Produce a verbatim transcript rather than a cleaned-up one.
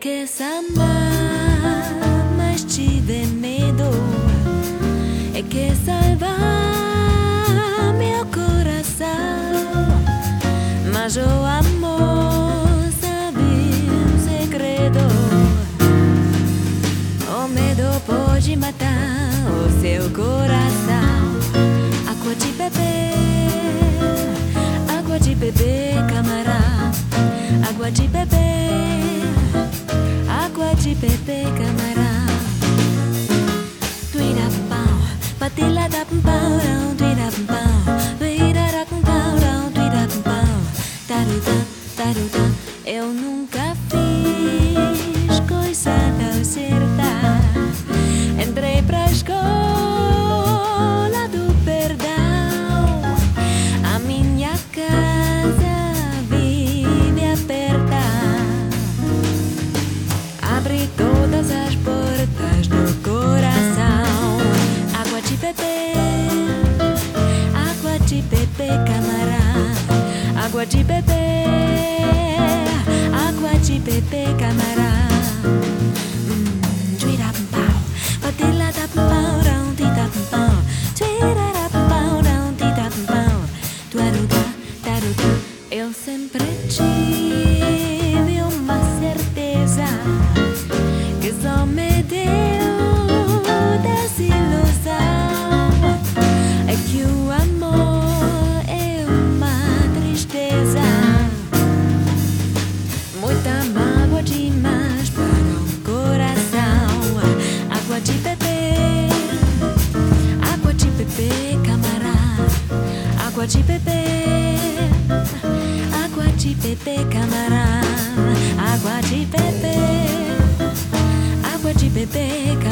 que amar, mas tive medo. É que salvar meu coração, mas o amor sabe um segredo. O medo pode matar o seu coração. Água de beber, água de beber, camarada. Água de beber, água de beber, camarada. Tuira pau, patila da pau, tuira pau, tuira da pau, tuira pau. Taruta, taruta, eu nunca fiz coisa tão certa. Entrei pra escola do perdão. A minha casa vive aperta. Abri todas as portas do coração. Água de beber, água de beber, camarada. Água de beber, água de beber, camarada. Eu sempre tive uma certeza que só me deu desilusão. É que o amor é uma tristeza, muita mágoa demais para um coração. Água de beber, água de beber, camarada. Água de beber, água de beber, camarada. Água de beber, água de beber,